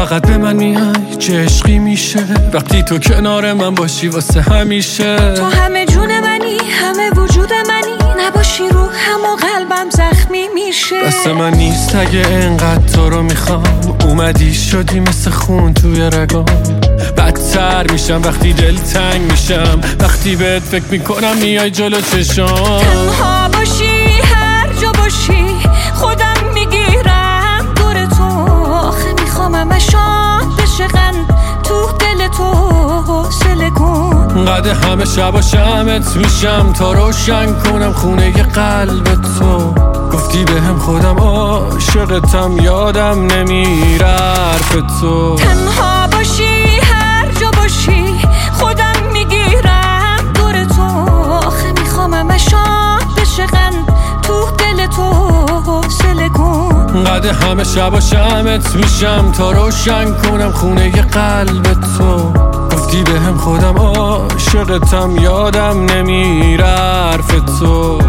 فقط به من میای چه عشقی میشه وقتی تو کنار من باشی واسه همیشه. تو همه جون منی، همه وجود منی، نباشی روحم و قلبم زخمی میشه. دست من نیست اگه انقدر تو رو میخوام، اومدی شدی مثل خون توی رگام. بدتر میشم وقتی دلتنگ میشم، وقتی بهت فکر میکنم میای جلو چشام. تنها باشی هر جا باشی خودم میگیرم دور تو، آخه میخوام همشان بشقن تو دل تو حوصله کن. قد همه شبا شمت میشم تا روشن کنم خونه ی قلب تو. گفتی بهم خودم عاشقتم یادم نمیره حرف تو. تنها باشی هر جا باشی خودم میگیرم دور تو، آخه میخوام همشان بشقن تو دل تو حوصله کن. قد همه شبا شمت میشم تا روشن کنم خونه ی قلب تو. گفتی بهم خودم عاشقتم یادم نمیره حرف تو.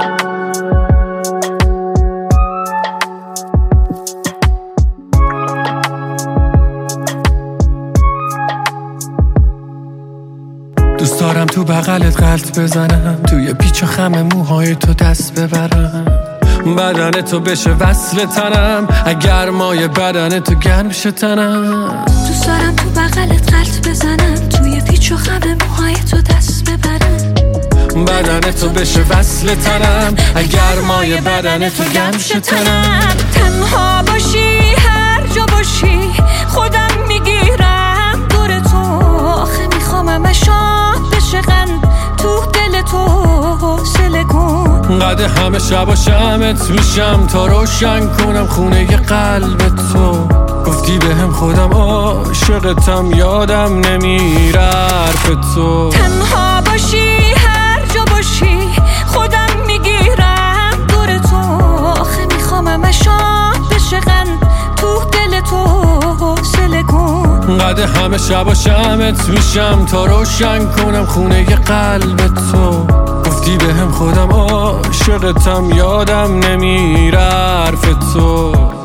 دوست دارم تو بغلت غلط بزنم، توی پیچ و خم موهای تو دست ببرم، بدن تو بشه وصل تنم، اگر مای بدن تو گرم شه تنم. دوست دارم تو بغلت غلط بزنم، توی پیچ و خم موهای تو دست ببرم، بدن تو بشه وصل تنم، اگر مای بدن تو گرم شه تنم. تنها باشی هر جا باشی خودم میگیرم دور تو، آخه میخوام همشان بشقن تو دل تو حوصله کن. قد همه شبا شمت میشم تا روشن کنم خونه ی قلب تو. گفتی بهم خودم عاشقتم یادم نمیره حرف تو. تنها باشی هر جا باشی خودم میگیرم دور تو، آخه میخوام همشان بشقن تو دل تو حوصله کن. قد همه شبا شمت میشم تا روشن کنم خونه ی قلب تو. گفتی بهم خودم عاشقتم یادم نمیره حرف تو.